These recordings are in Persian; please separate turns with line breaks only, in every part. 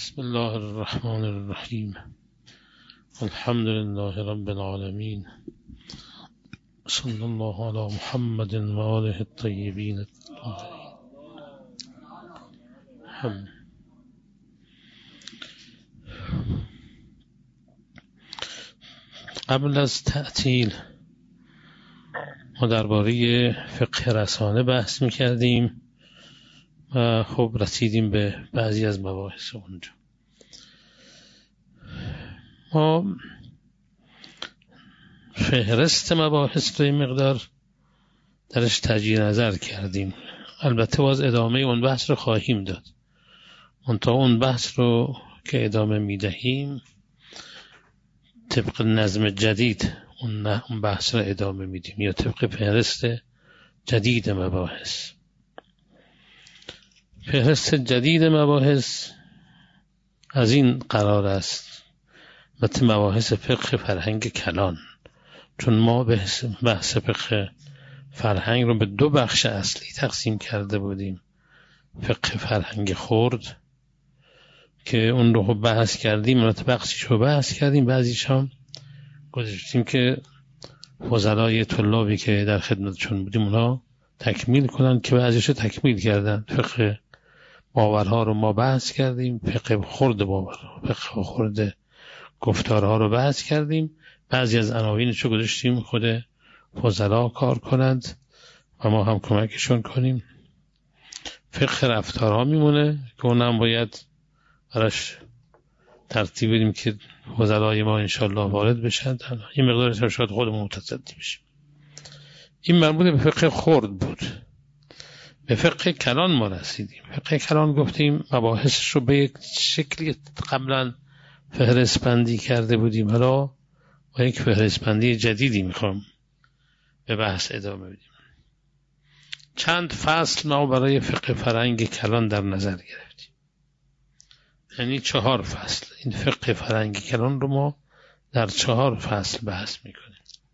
بسم الله الرحمن الرحیم. الحمد لله رب العالمین. صلی الله علی محمد و آله الطیبین الطاهرین. قبل از تعطیل ما درباره فقه رسانه بحث می‌کردیم و خب رسیدیم به بعضی از مباحث اونجا. ما فهرست مباحث رو این مقدار درش تجدید نظر کردیم. البته باز ادامه اون بحث رو خواهیم داد. منتها اون بحث رو که ادامه میدهیم طبق نظم جدید اون بحث رو ادامه میدیم یا طبق فهرست جدید مباحث. فهرست جدید مباحث از این قرار است مثل مباحث فقه فرهنگ کلان، چون ما بحث فقه فرهنگ رو به دو بخش اصلی تقسیم کرده بودیم. فقه فرهنگ خرد که اون رو بحث کردیم، بخشیش رو بحث کردیم، بعضیش هم گذاشتیم که فضلای طلابی که در خدمتشون بودیم اونا تکمیل کنن که بعضیش رو تکمیل کردن. فقه باورها رو ما بحث کردیم، فقه خرد باورها، فقه خرد گفتارها رو بحث کردیم، بعضی از عناوینش رو گذاشتیم خود فضلا کار کنند و ما هم کمکشون کنیم. فقه رفتارها میمونه که اونم باید براش ترتیب بدیم که فضلای ما انشالله وارد بشن. این مقدارش شاید خودمون متصدی بشیم. این مربوط به فقه خرد بود. به فقه کلان ما رسیدیم. فقه کلان گفتیم مباحثش رو به یک شکلی قبلا فهرست بندی کرده بودیم، حالا با یک فهرست بندی جدیدی میخوام به بحث ادامه بدیم. چند فصل ما برای فقه فرهنگ کلان در نظر گرفتیم، یعنی 4 فصل. این فقه فرهنگ کلان رو ما در 4 فصل بحث میکنیم.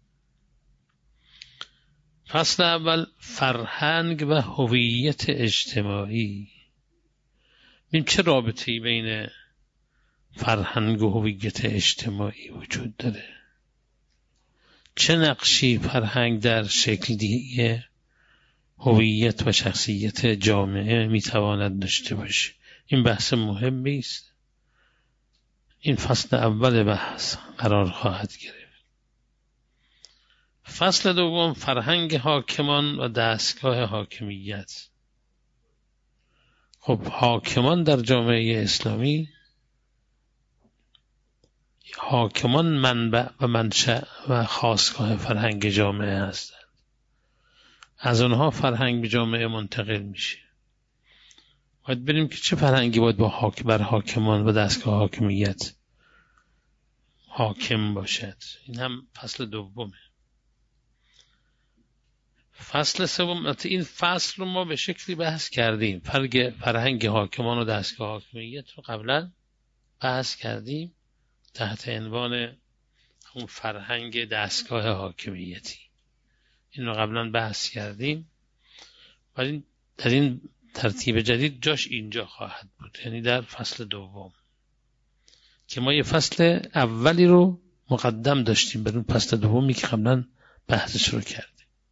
فصل اول فرهنگ و هویت اجتماعی. ببین چه رابطه‌ای بین فرهنگ و هویت اجتماعی وجود داره، چه نقشی فرهنگ در شکل‌دهی هویت و شخصیت جامعه میتواند داشته باشه. این بحث مهمی است. این فصل اول بحث قرار خواهد گرفت. فصل دوم فرهنگ حاکمان و دستگاه حاکمیت. خب حاکمان در جامعه اسلامی، حاکمان منبع و منشأ و خاستگاه فرهنگ جامعه هستند. از اونها فرهنگ به جامعه منتقل میشه. باید ببینیم که چه فرهنگی باید بر حاکمان و دستگاه حاکمیت حاکم باشد. این هم فصل دومه. فصل سوم، این فصل رو ما به شکلی بحث کردیم. فرهنگ حاکمان و دستگاه حاکمیت رو قبلا بحث کردیم تحت عنوان اون فرهنگ دستگاه حاکمیتی. این رو قبلا بحث کردیم، ولی در این ترتیب جدید جاش اینجا خواهد بود، یعنی در فصل دوم که ما یه فصل اولی رو مقدم داشتیم بر اون فصل دومی که قبلا بحثش رو کردیم.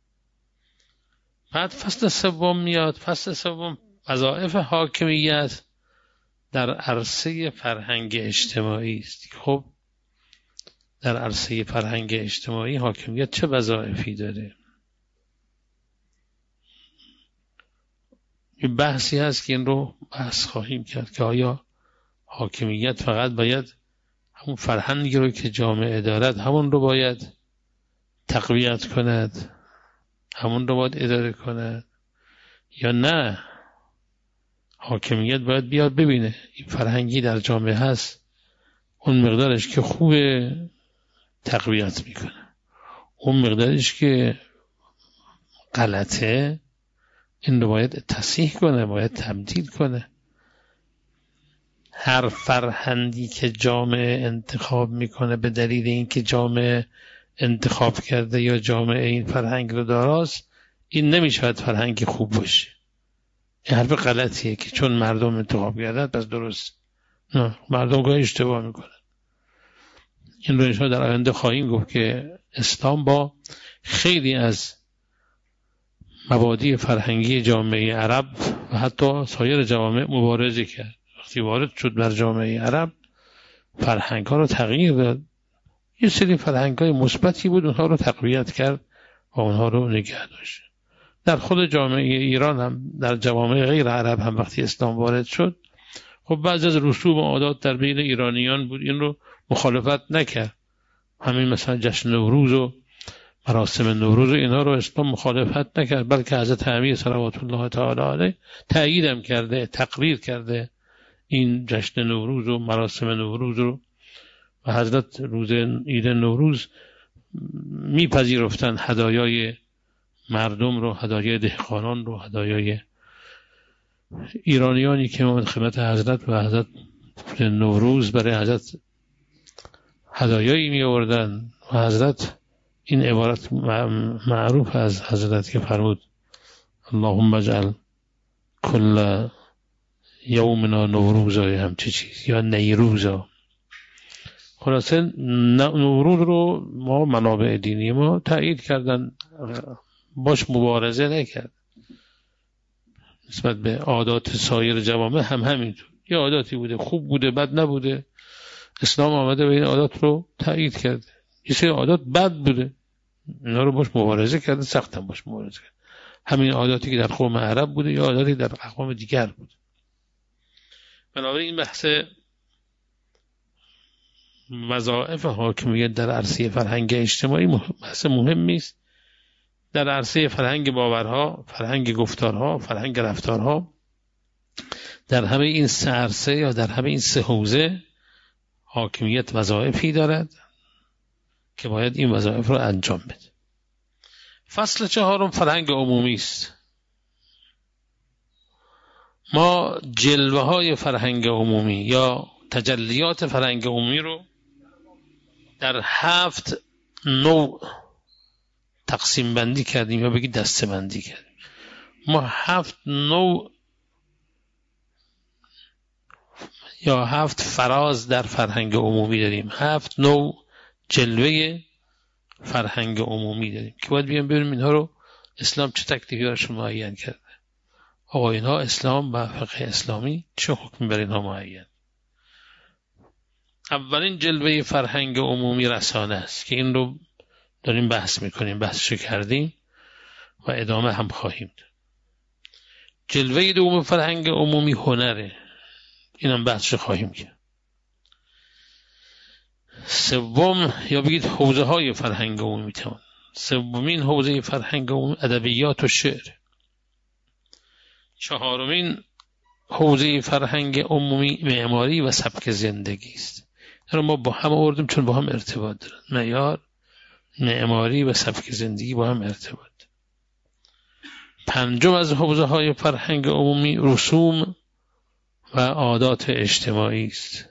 بعد فصل سوم میاد. فصل سوم وظایف حاکمیت در عرصه فرهنگ اجتماعی است. خب در عرصه فرهنگ اجتماعی حاکمیت چه وظایفی داره؟ این بحثی هست که این رو بحث خواهیم کرد که آیا حاکمیت فقط باید همون فرهنگی رو که جامعه دارد همون رو باید تقویت کند، همون رو باید اداره کند، یا نه حاکمیت باید بیاد ببینه این فرهنگی در جامعه هست، اون مقدارش که خوبه تقویت میکنه، اون مقدارش که غلطه این رو باید تصحیح کنه، باید تبدیل کنه. هر فرهنگی که جامعه انتخاب میکنه به دلیل اینکه جامعه انتخاب کرده یا جامعه این فرهنگ رو داراست، این نمیشود فرهنگ خوب باشه. این حرف غلطیه که چون مردم انتخاب کردن پس درست. نه، مردم گاهی اشتباه میکنن. این رو انشاءالله در آینده خواهیم گفت که اسلام با خیلی از مبادی فرهنگی جامعه عرب و حتی سایر جوامع مبارزه کرد. وقتی وارد شد بر جامعه عرب، فرهنگ ها رو تغییر داد. یه سری فرهنگ های مثبتی بود، اونها رو تقویت کرد و اونها رو نگه داشت. در خود جامعه ایران هم، در جوامع غیر عرب هم وقتی اسلام وارد شد، خب بعضی از رسوم و عادات در بین ایرانیان بود، این رو مخالفت نکرد. همین مثلا جشن نوروز و مراسم نوروز و اینها رو اسلام مخالفت نکرد، بلکه حضرت امیر صلوات الله تعالی علیه تأییدم کرده، تقریر کرده این جشن نوروز و مراسم نوروز رو. و حضرت روز عید نوروز میپذیرفتن هدایای مردم رو، هدایای دهقانان رو، هدایای ایرانیانی که اومد خدمت حضرت و حضرت نوروز برای حضرت هدایایی می آوردن. و حضرت این عبارت معروف از حضرت که فرمود اللهم اجعل کل یومنا نوروزا، یا همچه چیز، یا نیروزا. خلاصه نوروز رو ما منابع دینی ما تأیید کردن، باش مبارزه نکرد. نسبت به عادات سایر جوامع هم همینطور، یه عاداتی بوده خوب بوده بد نبوده، اسلام آمده و این عادات رو تأیید کرده. یه سری عادات بد بوده، اینا رو باش مبارزه کرده، سخت هم باش مبارزه کرده. همین عاداتی که در قوم عرب بوده یا عاداتی در اقوام دیگر بود. بنابراین این بحث وظایف حاکمیت در عرصه فرهنگ اجتماعی بحث مهمی است. در عرصه فرهنگ باورها، فرهنگ گفتارها، فرهنگ رفتارها، در همه این سه عرصه یا در همه این سه حوزه حاکمیت وظایفی دارد که باید این وظایف را انجام بده. فصل 4 فرهنگ عمومی است. ما جلوه های فرهنگ عمومی یا تجلیات فرهنگ عمومی رو در 7 نوع تقسیم بندی کردیم یا بگید دسته بندی کردیم. ما 7 نوع یا 7 فراز در فرهنگ عمومی داریم، 7 نوع جلوه فرهنگ عمومی داریم که باید بیان ببینیم اینها رو اسلام چه تکلیفی براش معین کرده. آقا اینها اسلام و فقه اسلامی چه حکمی بر اینها معین؟ اولین جلوه فرهنگ عمومی رسانه است که این رو داریم بحث میکنیم، بحثشو کردیم و ادامه هم خواهیم داد. جلوه دوم فرهنگ عمومی هنره، اینم بحثشو خواهیم کرد. سوم یا بگید حوزه های فرهنگ عمومی میتوان. سومین حوزه فرهنگ عمومی ادبیات و شعر. چهارمین حوزه فرهنگ عمومی معماری و سبک زندگی است. ما با هم آوردیم چون با هم ارتباط دارن. معیار، معماری و سبک زندگی با هم ارتباط. پنجم از حوزه های فرهنگ عمومی رسوم و عادات اجتماعی است.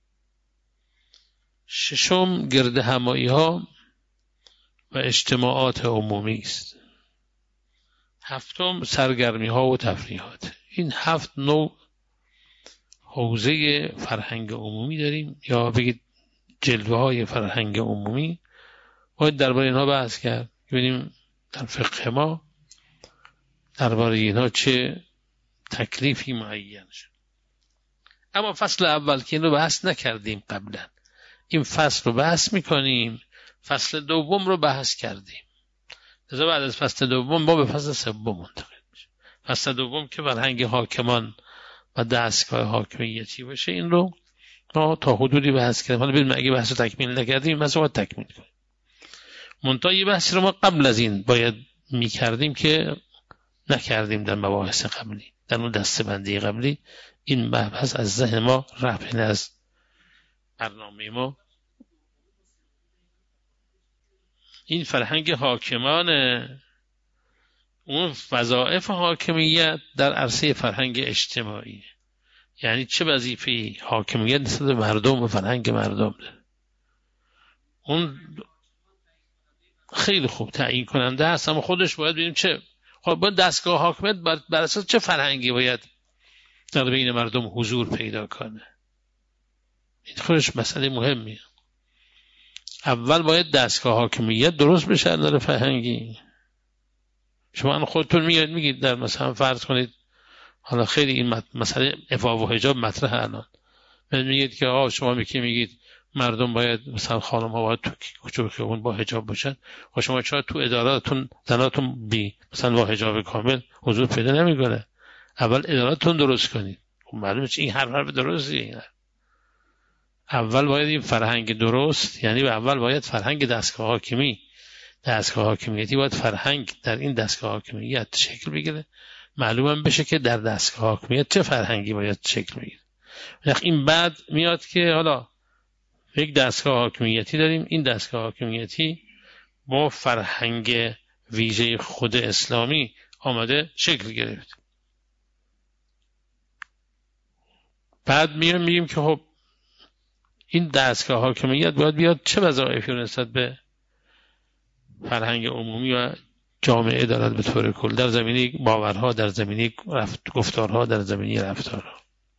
ششم گرد همایی ها و اجتماعات عمومی است. هفتم سرگرمی ها و تفریحات. این 7 نوع حوزه فرهنگ عمومی داریم یا بگید جلوه های فرهنگ عمومی. باید درباره اینها بحث کرد، ببینیم در فقه ما درباره اینها چه تکلیفی معین شد. اما فصل اول که این رو بحث نکردیم قبلا، این فصل رو بحث میکنیم. فصل دوم رو بحث کردیم، لذا بعد از فصل دوم ما به فصل سوم منتقل میشیم. فصل دوم که فرهنگ حاکمان و دستگاه حاکمیتی باشه، این رو ما تا حدودی بحث کردیم. حالا ببینیم اگه بحث رو تکمیل نکردیم بحث رو تکمیل کنیم. منتها یه بحثی رو ما قبل از این باید میکردیم که نکردیم در مباحث قبلی، در اون دسته بندی قبلی. این بحث از ذهن ما رفت، از برنامه ما. این فرهنگ حاکمان، اون وظایف حاکمیت در عرصه فرهنگ اجتماعی، یعنی چه وظیفه‌ای حاکمیت نسبت به مردم و فرهنگ مردم داره. اون خیلی خوب تعیین کننده است، اما خودش باید ببینیم چه باید دستگاه حاکمیت بر اساس چه فرهنگی باید در بین مردم حضور پیدا کنه. این خودش مسئله مهمیه. اول باید دستگاه حاکمیت درست بشه از نظر فرهنگی. شما خودتون میگید در مثلا فرض کنید حالا خیلی این مسئله عفاف و حجاب مطرحه الان، میگید که شما میگید مردم باید مثلا خانم ها باید تو کوچه خیابون با حجاب باشن، و شما چرا تو اداراتون زناتون بی مثلا با حجاب کامل حضور پیدا نمیکنه؟ اول اداراتون درست کنید. معلومه این حرف درستیه. اول باید این فرهنگ درست، یعنی اول باید فرهنگ دستگاه حاکمیتی باید فرهنگ در این دستگاه حاکمیت شکل بگیره، معلومم بشه که در دستگاه حاکمیت چه فرهنگی باید شکل بگیره. این بعد میاد که حالا یک دستگاه حاکمیتی داریم، این دستگاه حاکمیتی با فرهنگ ویژه خود اسلامی آمده شکل گرفت. بعد میگیم که خب این دستگاه حاکمیت باید بیاد چه وظایفی نسبت به فرهنگ عمومی و جامعه دارد به طور کل، در زمینه باورها، در زمینه گفتارها، در زمینه رفتارها.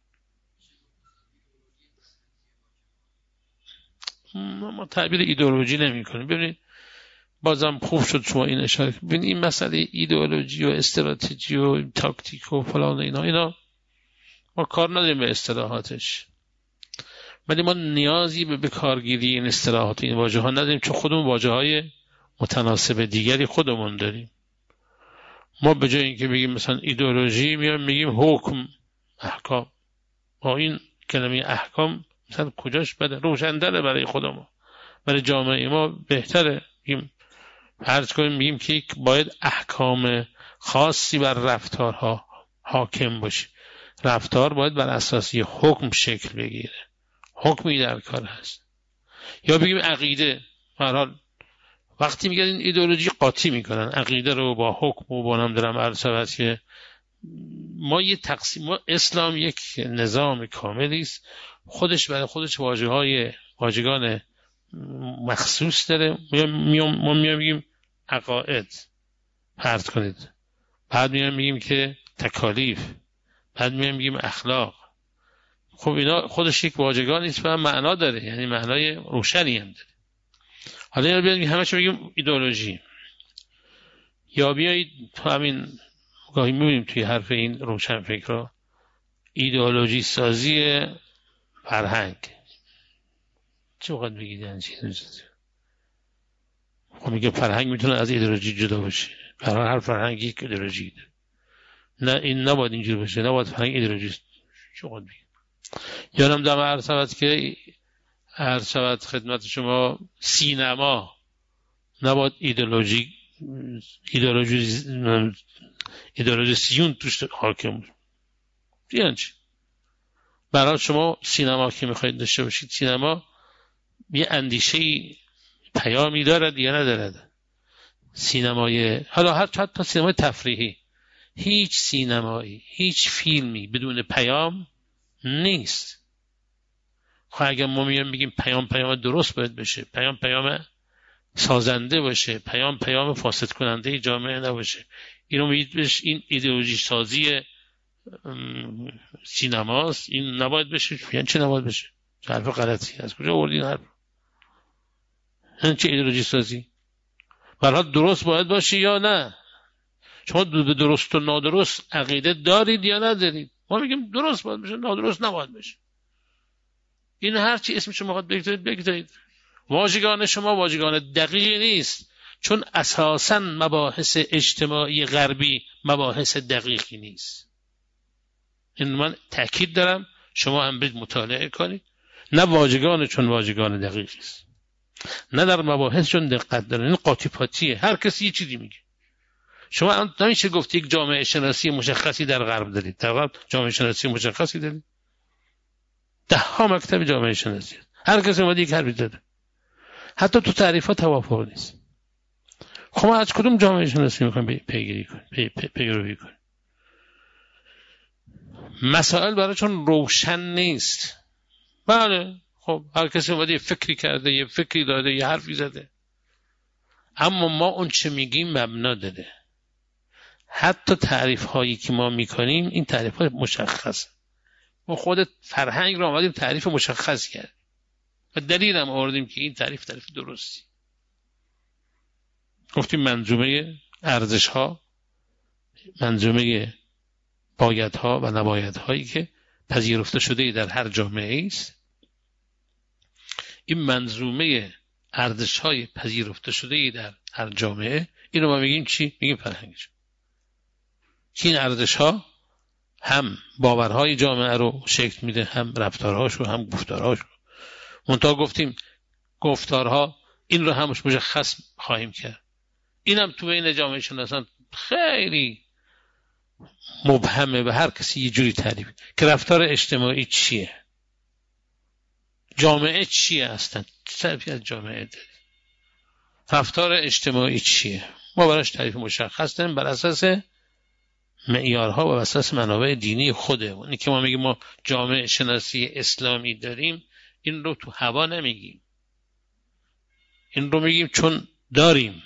ما تعبیر ایدئولوژی نمی کنیم. ببینید بازم خوب شد شما این اشاره. ببینید این مسئله ایدئولوژی و استراتژی و تاکتیک و فلان اینا ما کار نداریم به اصطلاحاتش، ولی ما نیازی به کارگیری این اصطلاحات این واژه ها نداریم، چون خودمون واژه های متناسب دیگری خودمون داریم. ما به جای اینکه بگیم مثلا ایدئولوژی میگیم حکم، احکام. با این کلمه احکام مثلا کجاش بده؟ روشن‌تره برای خودمون، برای جامعه ما بهتره. فرض کنیم میگیم که باید احکام خاصی بر رفتارها حاکم باشه. رفتار باید بر اساس یه حکم شکل بگیره، حکمی در کار هست. یا بگیم عقیده، به هر حال وقتی میگن این ایدئولوژی قاطی میکنن عقیده رو با حکم و با نمیدونم عرض که ما یه تقسیم، ما اسلام یک نظام کاملی است، خودش برای خودش واژگان مخصوص داره. ما میگیم عقاید، فرض کنید، بعد میگیم که تکالیف، بعد میگیم اخلاق. خب اینا خودش یک واژگان نیست و معنا داره، یعنی معنای روشنی هم داره. حالا اینا بیایید همش میگیم ایدئولوژی، یا بیایید تو همین گاهی میبینیم توی حرف این روشن فکرها ایدئولوژی سازی فرهنگ. چه وقت بگید یعنی چی؟ خب میگه فرهنگ میتونه از ایدئولوژی جدا باشه، برای هر فرهنگی یک ایدئولوژی داره. نه این نباید اینجوری باشه، نباید فرهنگ ایدئولوژی. چه وقت بگید یادم دم عرض شود خدمت شما سینما نباید ایدئولوژیسیون توش حاکم باشه. یعنی چی؟ برای شما سینما که میخواید داشته باشید، سینما یه اندیشه‌ای پیامی دارد یا ندارد؟ سینمای حالا حتی سینمای تفریحی، هیچ سینمایی، هیچ فیلمی بدون پیام نیست. خب اگر ما میگیم پیام درست باید بشه، پیام سازنده باشه، پیام فاسد کننده جامعه نباشه، اینو میگید بهش این ایدئولوژی سازی سینماست. این نباید بشه. یعنی چه نباید بشه؟ چه حرف غلطی، از کجا آوردین حرف؟ این چه ایدئولوژی سازی؟ برای درست باید باشه یا نه؟ شما به درست و نادرست عقیده دارید یا ندارید؟ ما میگیم درست باید بشه، نادرست نباید بشه. این هر چی اسم شما بگذارید. واژگان شما واژگان دقیقی نیست، چون اساساً مباحث اجتماعی غربی مباحث دقیقی نیست. این من تأکید دارم، شما هم برید مطالعه کنید. نه واژگان چون واژگان دقیقی است، نه در مباحث چون دقت داره. این قاطی پاتیه، هر کسی یه چیزی میگه. شما نمیشه گفت یک جامعه شناسی مشخصی در غرب دارید. در غرب جامعه شناسی مشخصی دارید، 10 مکتب جامعه شناسی، هر کسی اومد یک حرفی زده، حتی تو تعریفات توافق نیست. خب ما از کدوم جامعه شناسی میخوایم پیگیری کنیم؟ مسائل برایشون روشن نیست. بله خب هر کسی اومده یه فکری کرده، یه فکری داده، یه حرفی زده، اما ما اون چه میگیم مبنا داره. حتی تعریف هایی که ما میکنیم این تعریف های مشخص، ما خود فرهنگ رو آمدیم تعریف مشخص کرد. و دلیل هم آوردیم که این تعریف درستی. گفتیم منظومه ارزش ها، منظومه بایدها و نبایدهایی که پذیرفته شده در هر جامعه است. این منظومه ارزش های پذیرفته شده در هر جامعه، اینو ما میگیم چی؟ میگیم فرهنگش. این ارزش ها هم باورهای جامعه رو شکل میده، هم رفتارهاشو، هم گفتارهاشو. منتها گفتیم گفتارها این رو همش مشخص خواهیم کرد. اینم تو بین جامعه شناسان خیلی مبهمه و هر کسی یه جوری تعریف که رفتار اجتماعی چیه، جامعه چیه، اصلا تعریفی از جامعه داره، رفتار اجتماعی چیه. ما براش تعریف مشخص داریم بر اساس معیارها و بر اساس منابع دینی خوده. اونی که ما میگیم ما جامعه شناسی اسلامی داریم، این رو تو هوا نمیگیم، این رو میگیم چون داریم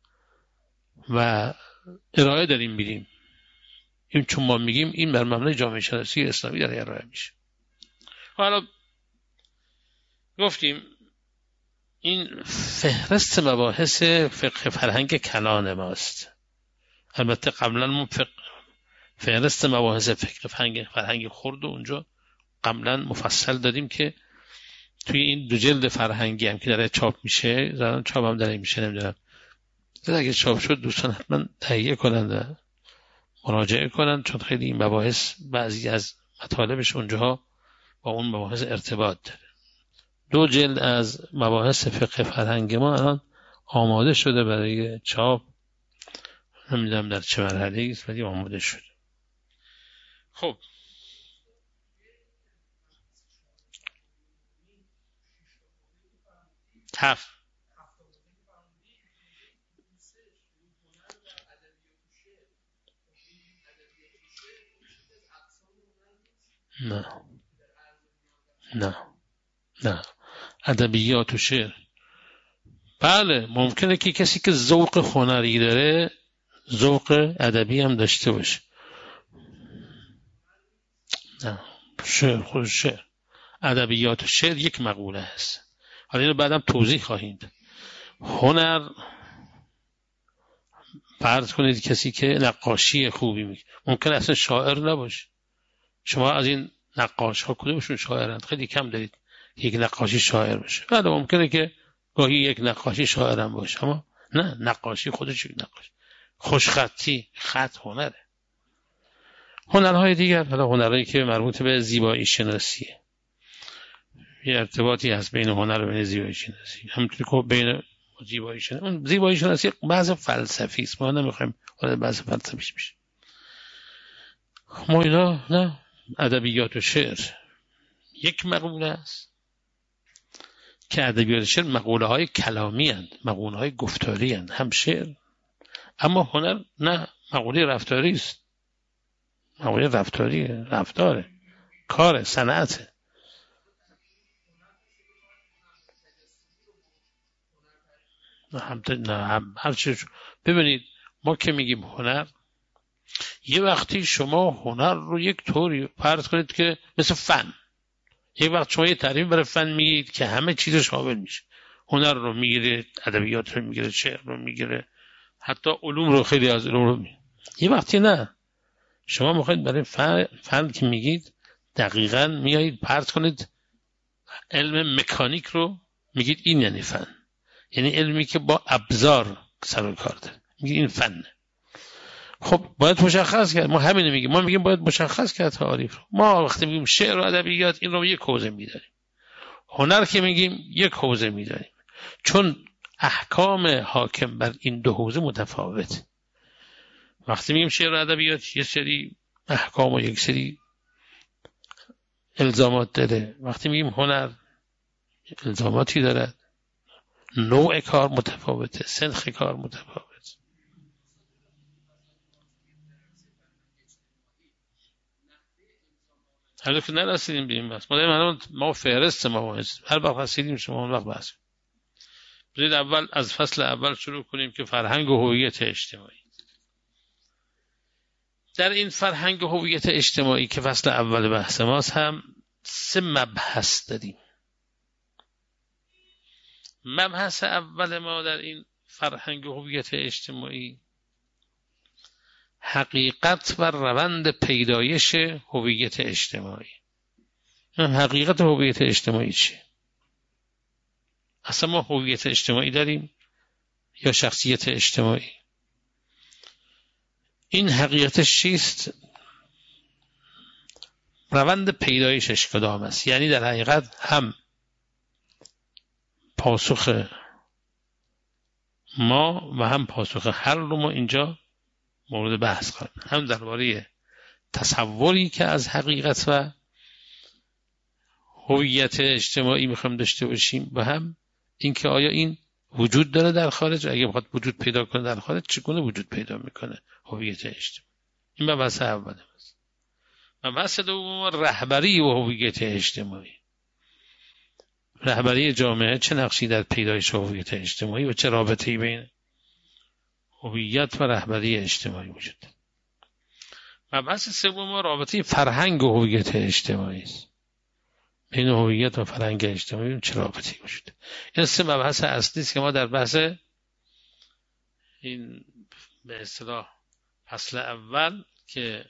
و ارائه داریم میدیم. این چون ما میگیم این بر مبنای جامعه شناسی اسلامی داره ارائه میشه. حالا گفتیم این فهرست مباحث فقه فرهنگ کلان ماست. البته قبلا ما فهرست مباحث فقه فرهنگ خرد و اونجا قبلا مفصل دادیم که توی این 2 جلد فرهنگی هم که داره چاپ میشه، زمان چاپ هم داره میشه، نمیدونم اگه چاپ شد دوستان حتما تهیه کنند، مراجعه کنند، چون خیلی این مباحث بعضی از مطالبش اونجاها با اون مباحث ارتباط داره. 2 جلد از مباحث فقه فرهنگ ما الان آماده شده برای چاپ، نمیدونم در چه مرحله است ولی آماده شده. خب نه ادبیات و شعر. بله ممکنه که کسی که ذوق هنری داره ذوق ادبی هم داشته باشه. نه شعر خود شعر، ادبیات و شعر یک مقوله است. حالا اینو بعدم توضیح خواهیم داد. هنر، فرض کنید کسی که نقاشی خوبی میکنه ممکن اصلا شاعر نباشه. شما از این نقاش ها کدومشون شاعرند؟ خیلی کم دارید یک نقاشی شاعر باشه. بعد ممکنه که گاهی یک نقاشی شاعر هم باشه، اما نه، نقاشی خودش یک نقاشی. خوشخطی، خط هنره. هنرهای دیگر، حالا هنرهایی که مربوط به زیبایی شناسیه، یه ارتباطی هست بین هنر و بین زیبایی شناسی. همونطوری که بین زیبایی شناسی، اون زیبایی شناسی بحث فلسفی است، ما نمیخوایم وارد بحث فلسفیش بشیم. ما اینا نه، ادبیات و شعر یک مقوله است که ادبیات و شعر مقوله های کلامی اند، مقوله های گفتاری اند، هم شعر. اما هنر نه، مقوله رفتاری است، مقوله رفتاری، رفتاره، کار، صنعت. هر چیز. ببینید ما که میگیم هنر، یه وقتی شما هنر رو یک طوری فرض کنید که مثل فن، یک وقت شما یه تعریف برای فن میگید که همه چیز شامل میشه. هنر رو میگیره، ادبیات رو میگیره، شعر رو میگیره، حتی علوم رو، خیلی از علوم رو میگیره. یه وقتی نه، شما میخواید برای فن که میگید دقیقاً میایید فرض کنید علم مکانیک رو میگید این یعنی فن، یعنی علمی که با ابزار سر و کار داره، میگید این فنه. خب باید مشخص کرد. ما همین میگیم، ما میگیم باید مشخص کرد تعریف رو. ما وقتی میگیم شعر و ادبیات این رو یک حوزه میداریم، هنر که میگیم یک حوزه میداریم، چون احکام حاکم بر این 2 حوزه متفاوت. وقتی میگیم شعر و ادبیات یک سری احکام و یک سری الزامات داره، وقتی میگیم هنر الزاماتی داره، نوع کار متفاوته، سنخ کار متفاوت. هر که نرسیدیم به این بحث، ما فهرست مباحث، هر وقت رسیدیم شما اون وقت بحث. بذارید اول از فصل اول شروع کنیم که فرهنگ و هویت اجتماعی. در این فرهنگ و هویت اجتماعی که فصل اول بحث ماست هم 3 مبحث داریم. مبحث اول ما در این فرهنگ و هویت اجتماعی حقیقت و روند پیدایش هویت اجتماعی. حقیقت هویت اجتماعی چیه؟ اصلا ما هویت اجتماعی داریم یا شخصیت اجتماعی؟ این حقیقتش چیست؟ روند پیدایشش کدام است؟ یعنی در حقیقت هم پاسخ ما و هم پاسخ حل رو ما اینجا مورد بحث خواهیم، هم درباره تصوری که از حقیقت و هویت اجتماعی میخوایم داشته باشیم و هم اینکه آیا این وجود داره در خارج، اگه بخواد وجود پیدا کنه در خارج چگونه وجود پیدا میکنه هویت اجتماعی. این مبحث اوله است. مبحث دوم رهبری و هویت اجتماعی. رهبری جامعه چه نقشی در پیدایش هویت اجتماعی و چه رابطه‌ای بین هویت و رهبری اجتماعی وجود داره. مبحث سوم رابطه فرهنگ و هویت اجتماعی است. بین هویت و فرهنگ اجتماعی چه رابطه‌ای وجود داره. این سه مبحث اصلی است که ما در بحث این به اصطلاح فصل اول که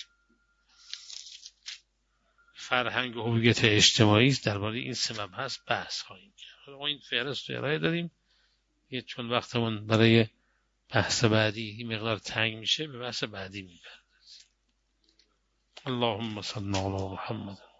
فرهنگ و هویت اجتماعی است درباره این سه مبحث بحث خواهیم کرد. ما این فهرست رو ارائه داریم چون وقتمون برای بحث بعدی مقدار تنگ میشه، به بحث بعدی میپردازیم. اللهم صل علی محمد.